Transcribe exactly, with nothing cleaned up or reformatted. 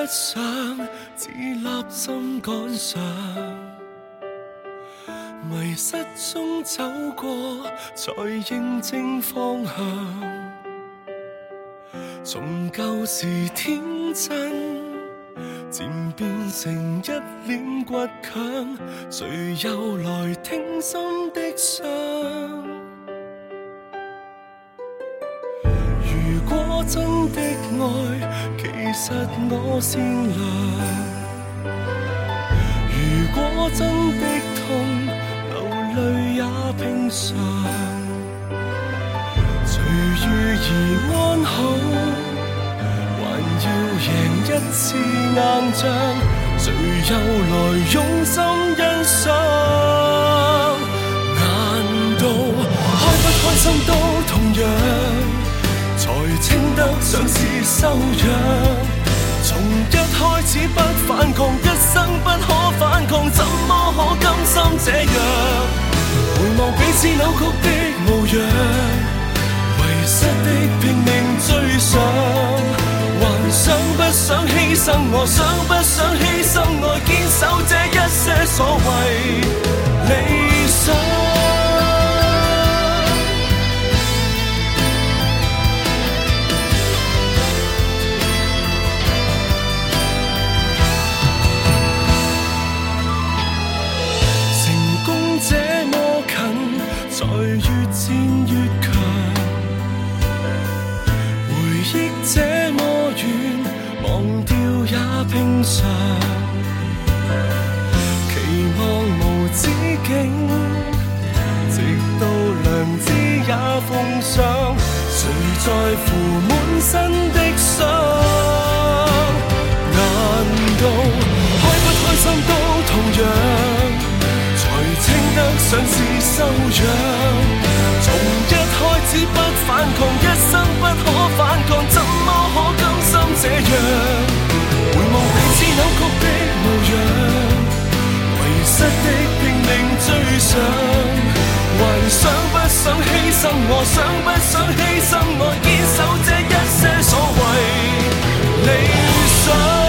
想，只立心趕上，迷失中走過，才認正方向。從舊時天真，漸變成一臉倔強，誰又來聽心的傷？如果真的愛，其實我善良；如果真的痛，流淚也平常。隨遇而安好，還要贏一次硬仗，誰又來用心欣賞？難道開不開心都同樣，才稱得上是修養？從一開始不反抗，一生不可反抗，怎麼可甘心這樣？回望彼此扭曲的模樣，遺失的拼命追上，還想不想犧牲我？想不想犧牲愛？堅守這一些所謂理想。才越戰越強，回憶這麼遠，忘掉也平常。期望無止境，直到良知也奉上。誰在乎滿身的傷？難道開不開心都同樣？稱得上是修養，從一開始不反抗，一生不可反抗，怎麼可甘心這樣？回望彼此扭曲的模樣，遺失的拼命追上，還想不想犧牲我？想不想犧牲愛？堅守這一些所謂理想。